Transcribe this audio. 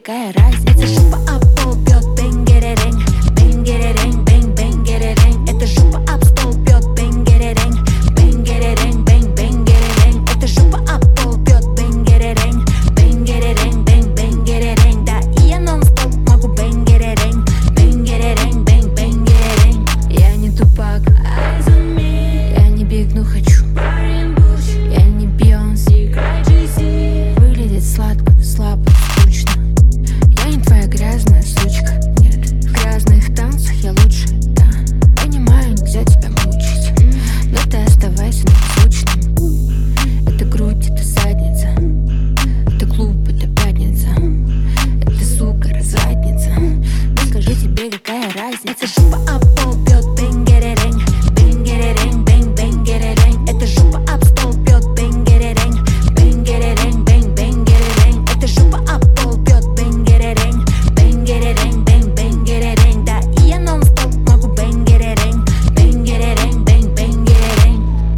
какая разница? Жопа об пол бьет, бэнгерерень, бэнгерерень, бэнг, бэнгерерень. Это жопа об стол бьет, бэнгерерень, бэнгерерень, бэнг, бэнгерерень. Это жопа об пол бьет, бэнгерерень, бэнгерерень, бэнг, бэнгерерень. Да, и я нон-стоп могу бэнгерерень, бэнгерерень, бэнг, бэнгерерень. Я не тупак, я не биг, но хочу. Я не Бейонсе, выглядит сладко, но слабо, скучно. Я не твоя грязная сучка, нет. В грязных танцах я лучше, да. Понимаю, нельзя тебя мучить, но ты оставайся незвучным. Это грудь, это задница, это клуб, это пятница, это, сука, развратница. Ну скажи, тебе какая разница? Жопа об пол бьет,